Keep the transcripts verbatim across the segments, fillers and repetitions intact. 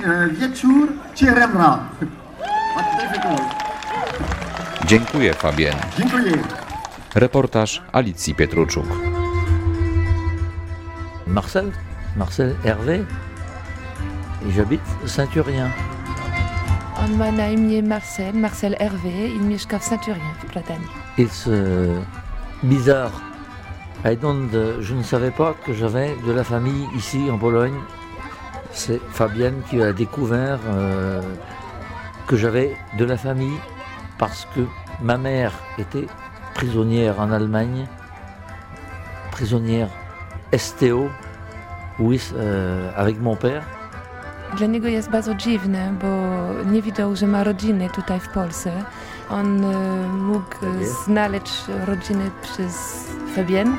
wieczór Cieremra. Dziękuję, Fabien. Dziękuję. Reportaż Alicji Pietruczuk. Marcel, Marcel Hervé, et j'habite Saint-Urien. On ma na imię Marcel, Marcel Hervé, il mieszka w Saint-Urien, w Bretagne. It's uh, bizarre. I don't, uh, je ne savais pas que j'avais de la famille ici en Pologne. C'est Fabienne qui a découvert euh, que j'avais de la famille parce que ma mère était prisonnière en Allemagne, prisonnière S T O, oui, euh, avec mon père. Dla niego jest bardzo dziwne, bo nie wiedział, że ma rodzinę tutaj w Polsce. On e, mógł znaleźć rodzinę przez Fabienne.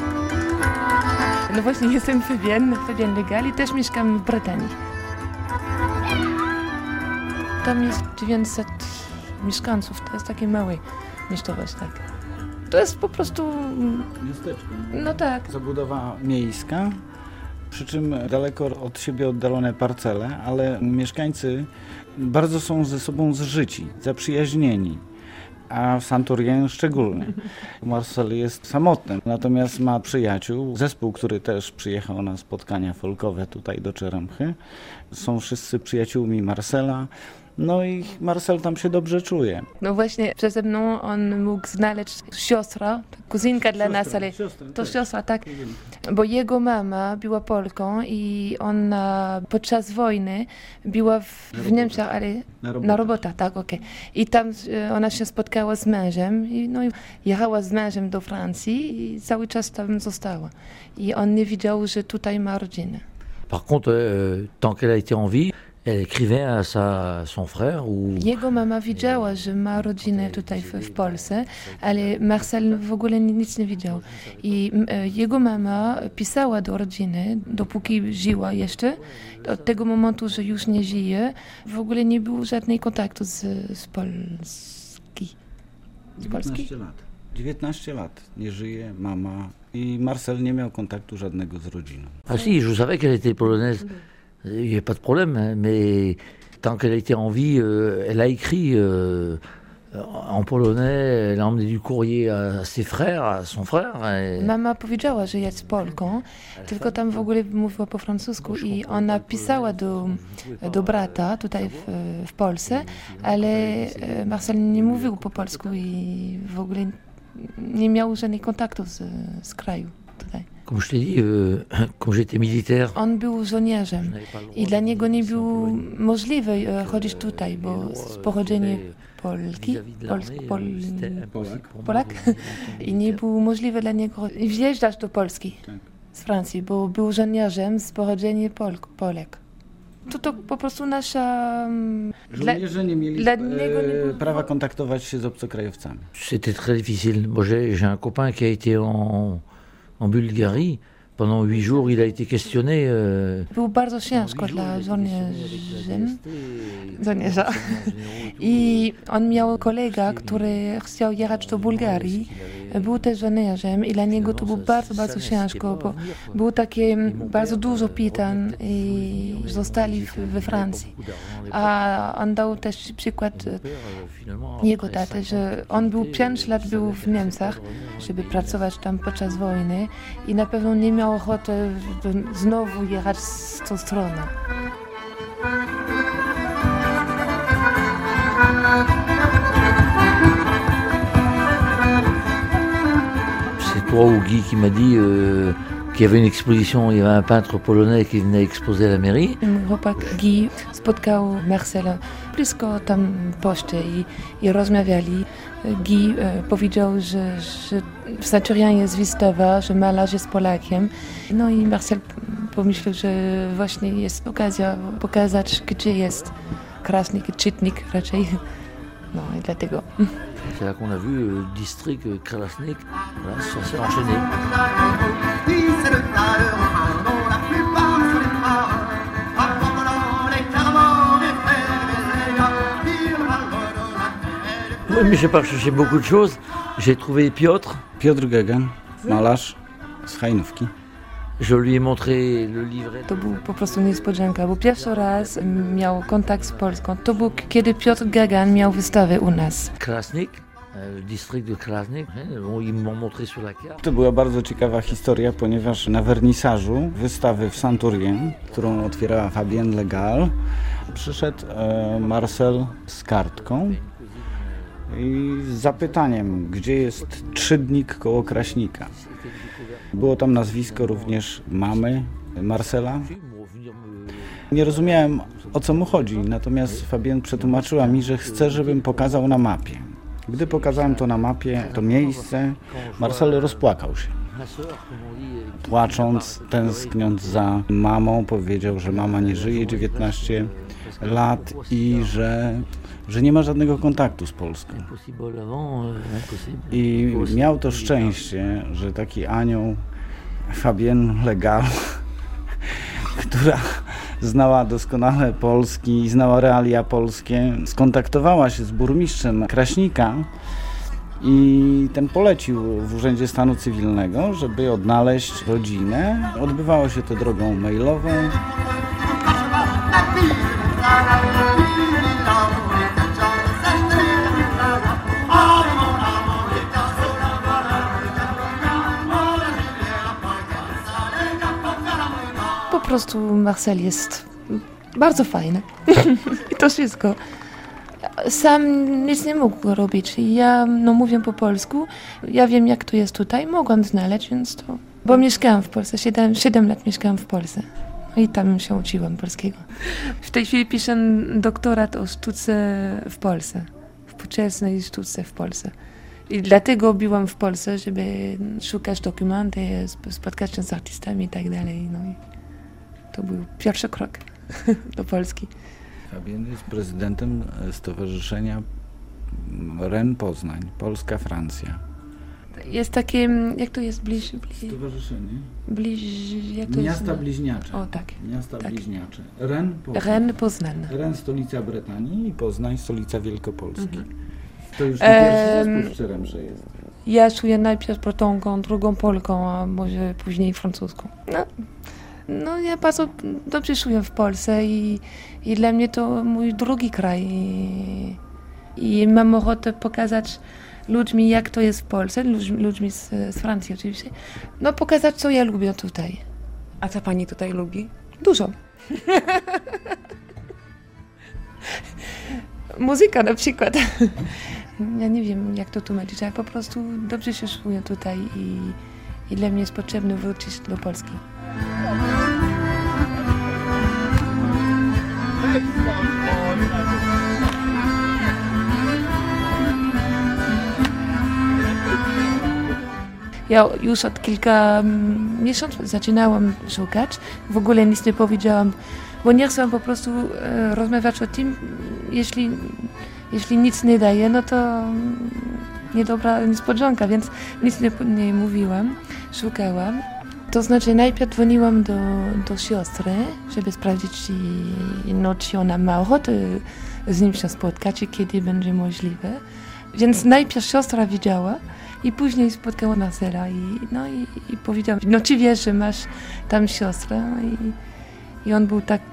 No właśnie, jestem Fabienne, Fabienne Legal i też mieszkam w Brytanii. Tam jest dziewięćset mieszkańców, to jest takie małe miejscowość, tak. To jest po prostu... Miasteczko. No tak. Zabudowa miejska, przy czym daleko od siebie oddalone parcele, ale mieszkańcy bardzo są ze sobą zżyci, zaprzyjaźnieni. A w Saint-Urien szczególnie. Marcel jest samotny, natomiast ma przyjaciół, zespół, który też przyjechał na spotkania folkowe tutaj do Czeremchy. Są wszyscy przyjaciółmi Marcela. No i Marcel tam się dobrze czuje. No właśnie, przeze mną on mógł znaleźć siostrę, kuzynka dla nas, ale siostra, to tak. siostra, tak, bo jego mama była Polką i ona podczas wojny była w, w Niemczech, ale Na robotach. na robotach, tak, okej. Okay. I tam e, ona się spotkała z mężem i no, i jechała z mężem do Francji i cały czas tam została. I on nie wiedział, że tutaj ma rodzinę. Par contre, euh, tant qu'elle a été en vie, elle écrivait à sa, son frère ou... Jego mama wiedziała, że ma rodzinę tutaj w, w Polsce, ale Marcel w ogóle nic nie wiedział. I e, jego mama pisała do rodziny, dopóki żyła jeszcze. Od tego momentu, że już nie żyje, w ogóle nie było żadnego kontaktu z, z Polski. Z Polski? dziewiętnaście lat. dziewiętnaście lat nie żyje mama i Marcel nie miał kontaktu żadnego z rodziną. Ah si, je savais qu'elle était polonaise. Il n'y a pas de problème, mais tant qu'elle était en vie, euh, elle a écrit euh, en polonais, elle a emmené du courrier à ses frères, à son frère. Et... Mama powiedziała, że jest Polką, tylko tam w ogóle mówiła po francusku i ona pisała do, do brata tutaj w, w Polsce, ale Marcel nie mówił po polsku i w ogóle nie miał żadnych kontaktów z, z kraju tutaj. Comme je t'ai dit, euh, quand j'étais militaire... On był żołnierzem i dla niego nie było możliwe e, chodzić tutaj, bo z pochodzenia Polki, Polsk, Pol, Polak. Polak i nie było możliwe dla niego wjeżdżać do Polski z Francji, bo był żołnierzem z pochodzenia Polk, Polek. To to po prostu nasza... Żołnierze nie mieli dla niego nie było... prawa kontaktować się z obcokrajowcami. C'était très difficile. Moi, j'ai, j'ai un copain qui a été en, en Bulgarie. Pendant huit jours, il a été questionné. Euh... Było bardzo ciężko dla żołnierzem. Żołnierza. I on miał kolega, który chciał jechać do Bułgarii. Był też żołnierzem i dla niego to było bardzo, bardzo ciężko, bo było takie bardzo dużo pytań i zostali we Francji. A on dał też przykład jego taty, że on był pięć lat był w Niemczech, żeby pracować tam podczas wojny i na pewno nie miał ochoty znowu jechać z tą stroną. C'est toi ou Guy qui m'a dit euh, qu'il y avait une exposition, il y avait un peintre polonais qui venait exposer à la mairie. Chłopak Guy spotkał Marcela blisko tam poczty i, i rozmawiali. Guy e, powiedział, że, że w Saint-Urien jest wystawa, że malarz jest Polakiem. No i Marcel pomyślał, że właśnie jest okazja pokazać, gdzie jest krasnik, czytnik raczej. No i dlatego. C'est là qu'on a vu le district Krasnik, voilà, ça s'est enchaîné. Oui, mais j'ai pas cherché beaucoup de choses. J'ai trouvé Piotr. Piotr Gegan, malarz z Hajnówki. Je lui ai montré le livret. To był po prostu niespodzianka, bo pierwszy raz miał kontakt z Polską. To był, kiedy Piotr Gagan miał wystawę u nas. Krasnik, le district de Krasnik, ils m'ont montré sur la carte. To była bardzo ciekawa historia, ponieważ na wernisażu wystawy w Santurien, którą otwierała Fabienne Legal, przyszedł e, Marcel z kartką i z zapytaniem, gdzie jest trzydnik koło Kraśnika. Było tam nazwisko również mamy Marcela. Nie rozumiałem, o co mu chodzi, natomiast Fabienne przetłumaczyła mi, że chce, żebym pokazał na mapie. Gdy pokazałem to na mapie, to miejsce, Marcel rozpłakał się. Płacząc, tęskniąc za mamą, powiedział, że mama nie żyje dziewiętnaście lat i że, że nie ma żadnego kontaktu z Polską. I miał to szczęście, że taki anioł Fabienne Legal, która znała doskonale Polski i znała realia polskie, skontaktowała się z burmistrzem Kraśnika i ten polecił w Urzędzie Stanu Cywilnego, żeby odnaleźć rodzinę. Odbywało się to drogą mailową. Po prostu Marcel jest bardzo fajny. I to wszystko. Sam nic nie mógł robić. Ja no, mówię po polsku. Ja wiem, jak to jest tutaj. Mogłam znaleźć, więc to... Bo mieszkałam w Polsce. Siedem, siedem lat mieszkałam w Polsce. No i tam się uczyłam polskiego. W tej chwili piszę doktorat o sztuce w Polsce. Współczesnej sztuce w Polsce. I dlatego byłam w Polsce, żeby szukać dokumenty, spotkać się z artystami i tak dalej. No i to był pierwszy krok do Polski. Fabienne jest prezydentem Stowarzyszenia Rennes Poznań, Polska-Francja. Jest takie, jak to jest, bliż... bliż Stowarzyszenie? bliż jak to Miasta jest? bliźniacze. O, tak. Miasta tak. bliźniacze. Rennes Poznań. Rennes Poznań. Rennes stolica Brytanii i Poznań stolica Wielkopolski. Mhm. To już nie pierwszy Ehm, raz po Szczeremsze jest. Ja czuję najpierw Bretonką, drugą Polką, a może później francuską. No, no ja bardzo dobrze czuję w Polsce i, i dla mnie to mój drugi kraj. I, i mam ochotę pokazać ludźmi, jak to jest w Polsce, ludźmi, ludźmi z, z Francji oczywiście. No pokazać, co ja lubię tutaj. A co pani tutaj lubi? Dużo. Muzyka na przykład. Ja nie wiem, jak to tłumaczyć, ale po prostu dobrze się czuję tutaj i, i dla mnie jest potrzebne wrócić do Polski. Ja już od kilka miesięcy zaczynałam szukać. W ogóle nic nie powiedziałam, bo nie chcę po prostu e, rozmawiać o tym, jeśli, jeśli nic nie daje, no to niedobra niespodzianka, więc nic nie, nie mówiłam, szukałam. To znaczy najpierw dzwoniłam do, do siostry, żeby sprawdzić, czy, no, czy ona ma ochotę z nim się spotkać i kiedy będzie możliwe. Więc najpierw siostra widziała i później spotkała Marcela i, no, i, i powiedziałam, no czy wiesz, że masz tam siostrę? I, i on był tak,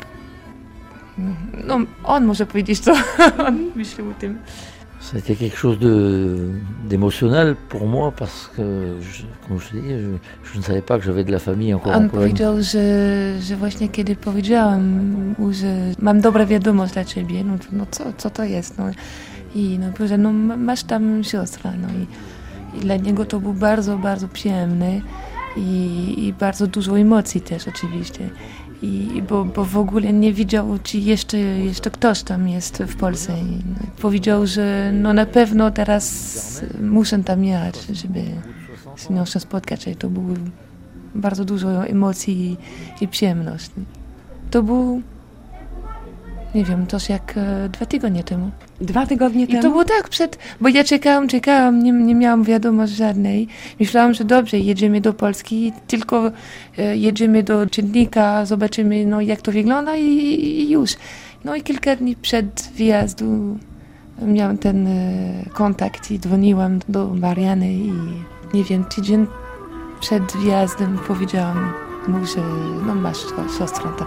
no on może powiedzieć, co on myślał o tym. C'était quelque chose de, d'émotionnel pour moi parce que, je, comme je te dis, je, je ne savais pas que j'avais de la famille encore On en Pologne. powiedział, że, że właśnie kiedy powiedziałam mu, że mam dobra wiadomość dla ciebie, no, no co, co to jest? No. I no, powiedział, no masz tam siostrę. No, i, i dla niego to był bardzo, bardzo przyjemny i, i bardzo dużo emocji też oczywiście. I, bo, bo w ogóle nie wiedział, czy jeszcze, jeszcze ktoś tam jest w Polsce. I powiedział, że no na pewno teraz muszę tam jechać, żeby z nią się spotkać. I to było bardzo dużo emocji i, i przyjemność. To był, nie wiem, coś jak e, dwa tygodnie temu. Dwa tygodnie I temu? to było tak przed, bo ja czekałam, czekałam, nie, nie miałam wiadomości żadnej. Myślałam, że dobrze, jedziemy do Polski, tylko e, jedziemy do czytnika, zobaczymy, no, jak to wygląda i, i już. No i kilka dni przed wyjazdu miałam ten e, kontakt i dzwoniłam do Mariany i nie wiem, tydzień przed wyjazdem powiedziałam mówi, że no masz siostrę tam.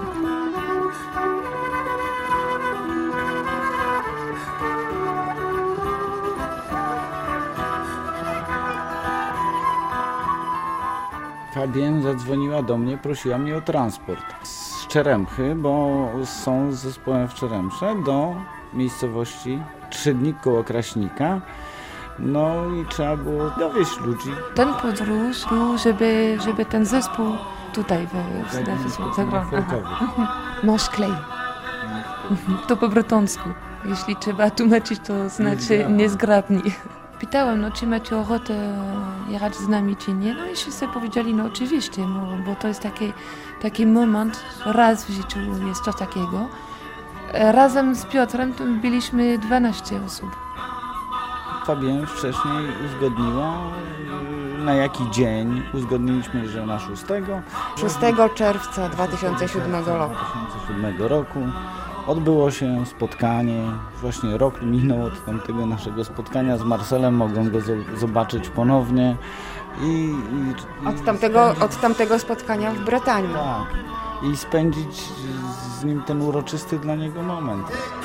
Fabienne zadzwoniła do mnie, prosiła mnie o transport z Czeremchy, bo są z zespołem w Czeremsze, do miejscowości Trzydnik koło Kraśnika. No i trzeba było dowieźć ludzi. Ten podróż był, żeby, żeby ten zespół tutaj w zagrał. Mąż klej. To po brytonsku. Jeśli trzeba tłumaczyć, to znaczy niezgrabni. Pytałem, no, czy macie ochotę jechać z nami, czy nie. No i wszyscy powiedzieli, no oczywiście, no, bo to jest taki, taki moment, raz w życiu jest coś takiego. Razem z Piotrem to byliśmy dwanaście osób. Fabienne wcześniej uzgodniła, na jaki dzień. Uzgodniliśmy, że na szóstego. szóstego czerwca dwa tysiące siódmego roku. dwa tysiące siódmego roku odbyło się spotkanie. Właśnie rok minął od tamtego naszego spotkania z Marcelem. Mogą go zobaczyć ponownie. I, i, Od tamtego, od tamtego spotkania w Bretanii. Tak. I spędzić z nim ten uroczysty dla niego moment.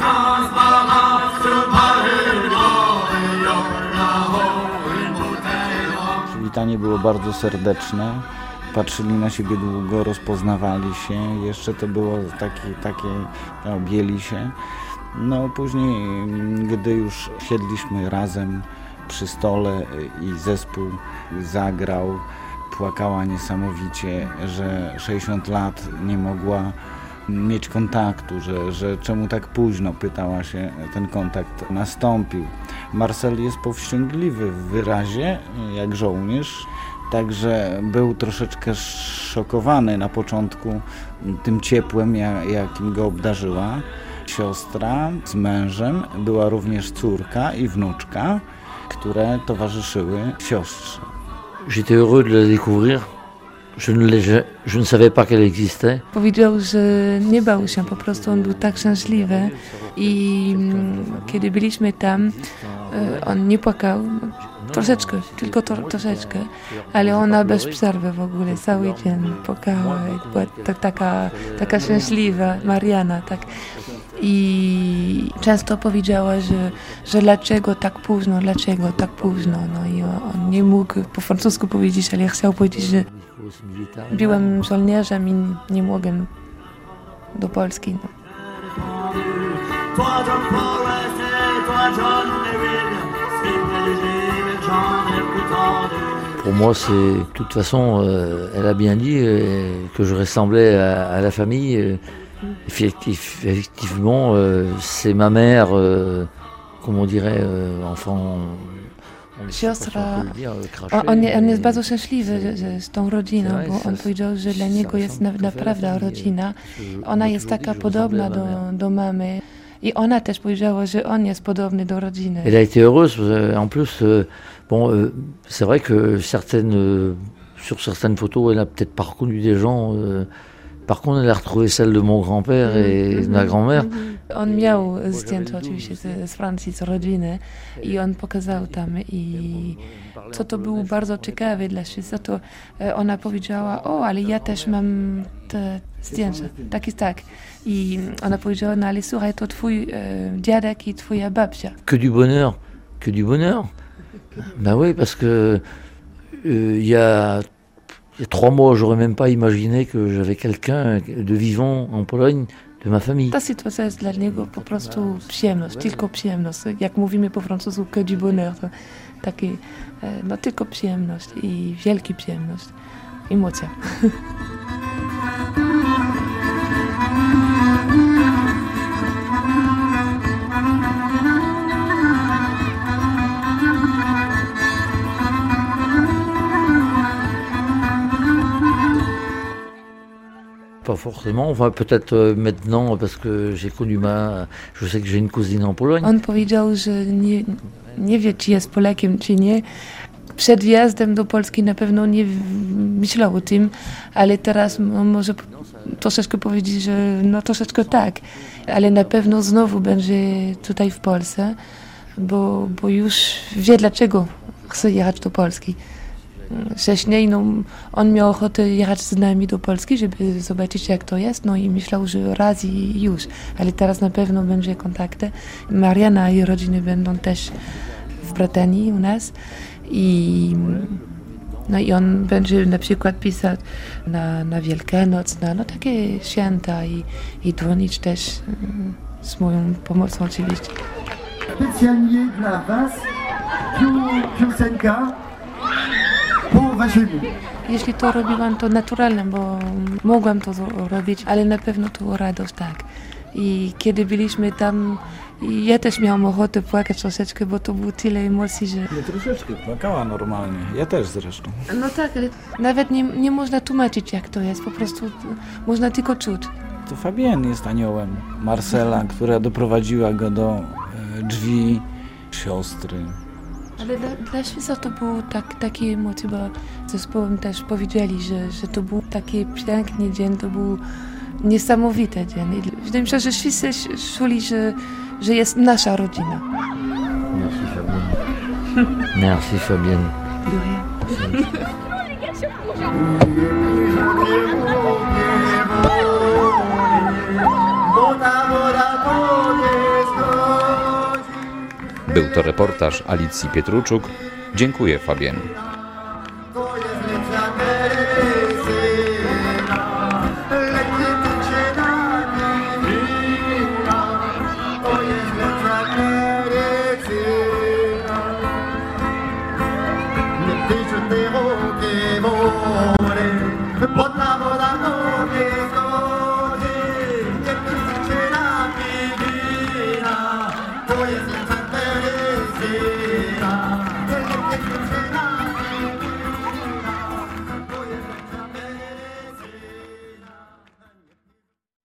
Przywitanie było bardzo serdeczne. Patrzyli na siebie długo, rozpoznawali się. Jeszcze to było takie, takie objęli się. No później, gdy już siedliśmy razem przy stole i zespół zagrał, płakała niesamowicie, że sześćdziesiąt lat nie mogła mieć kontaktu, że, że czemu tak późno, pytała się, ten kontakt nastąpił. Marcel jest powściągliwy w wyrazie, jak żołnierz, także był troszeczkę szokowany na początku tym ciepłem, jakim go obdarzyła siostra z mężem. Była również córka i wnuczka, które towarzyszyły siostrze. J'étais heureux de la découvrir. Je ne, je, je ne savais pas qu'elle existait. Powiedział, że nie bał się, po prostu on był tak szczęśliwy i kiedy byliśmy tam, on nie płakał, troszeczkę, tylko to, troszeczkę, ale ona bez przerwy w ogóle, cały dzień płakała, była tak, taka, taka szczęśliwa, Mariana, tak. I często powiedziała, że, że dlaczego tak późno, dlaczego tak późno, no i on nie mógł po francusku powiedzieć, ale chciał powiedzieć, że byłem żołnierzem i nie mogłem do Polski. No. Pour moi, c'est, de toute façon, euh, elle a bien dit euh, que je ressemblais à, à la famille. Euh, effectif, effectivement, euh, c'est ma mère, euh, comme on dirait, euh, enfant. Siostra, on, on, on jest bardzo szczęśliwy z tą rodziną, bo on powiedział, że dla niego jest na, naprawdę rodzina. Ona jest taka podobna do, do mamy. I ona też powiedziała, że on jest podobny do rodziny. Elle a été heureuse, en plus, euh, bon, euh, c'est vrai que certaines, euh, sur certaines photos, elle a peut-être pas reconnu des gens. Euh, par contre, elle a retrouvé celle de mon grand-père et de ma grand-mère. On miał zdjęcie oczywiście z, z Francji, z rodziny i on pokazał tam i co to było bardzo ciekawe dla wszyscy, to ona powiedziała, o, ale ja też mam te zdjęcia, tak jest tak. I ona powiedziała, no ale słuchaj, to twój e, dziadek i twoja babcia. Que du bonheur, que du bonheur. Ben oui, parce que il euh, y a Il y a trois mois, j'aurais même pas imaginé que j'avais quelqu'un de vivant en Pologne, de ma famille. Ta sytuacja jest dla niego po prostu przyjemność, tylko przyjemność. Jak mówimy po francusku, que du bonheur, to taki, no tylko przyjemność i wielka przyjemność, emocja. Pas forcément, enfin peut-être euh, maintenant parce que j'ai connu ma... Je sais que j'ai une cousine en Pologne. On powiedział, że nie, nie wie, czy jest Polakiem, czy nie. Przed wjazdem do Polski na pewno nie myślał o tym, ale teraz może troszeczkę powiedzieć, że no troszeczkę tak, ale na pewno znowu będzie tutaj w Polsce, bo, bo już wie, dlaczego chce jechać do Polski. wcześniej no, on miał ochotę jechać z nami do Polski, żeby zobaczyć jak to jest, no i myślał, że raz i już, ale teraz na pewno będzie kontakty. Mariana i rodziny będą też w Brytanii u nas i no i on będzie na przykład pisać na, na Wielkanoc, na no, takie święta i, i dzwonić też um, z moją pomocą oczywiście. Specjalnie dla Was piu- piosenka po Waszemu. Jeśli to robiłam, to naturalne, bo mogłam to robić, ale na pewno to radość, tak. I kiedy byliśmy tam, ja też miałam ochotę płakać troszeczkę, bo to było tyle emocji, że... Nie troszeczkę, płakała normalnie. Ja też zresztą. No tak, ale nawet nie, nie można tłumaczyć jak to jest, po prostu można tylko czuć. To Fabienne jest aniołem Marcela, która doprowadziła go do e, drzwi siostry. Ale dla, dla Świsa to było tak, takie emocje, bo zespołem też powiedzieli, że, że to był taki piękny dzień, to był niesamowity dzień. I wydaje mi się, że wszyscy czuli, że, że jest nasza rodzina. Merci Fabienne. Merci Fabienne. Był to reportaż Alicji Pietruczuk. Dziękuję Fabienne.